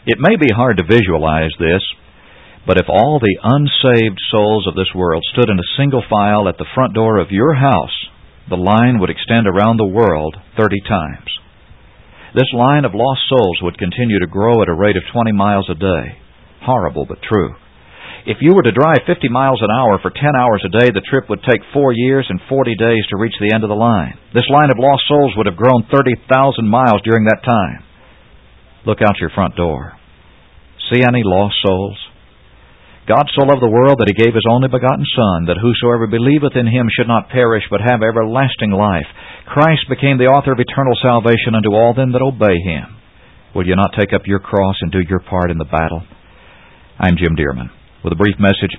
It may be hard to visualize this, but if all the unsaved souls of this world stood in a single file at the front door of your house, the line would extend around the world 30 times. This line of lost souls would continue to grow at a rate of 20 miles a day. Horrible, but true. If you were to drive 50 miles an hour for 10 hours a day, the trip would take 4 years and 40 days to reach the end of the line. This line of lost souls would have grown 30,000 miles during that time. Look out your front door. See any lost souls? God so loved the world that He gave His only begotten Son, that whosoever believeth in Him should not perish, but have everlasting life. Christ became the author of eternal salvation unto all them that obey Him. Will you not take up your cross and do your part in the battle? I'm Jim Dearman with a brief message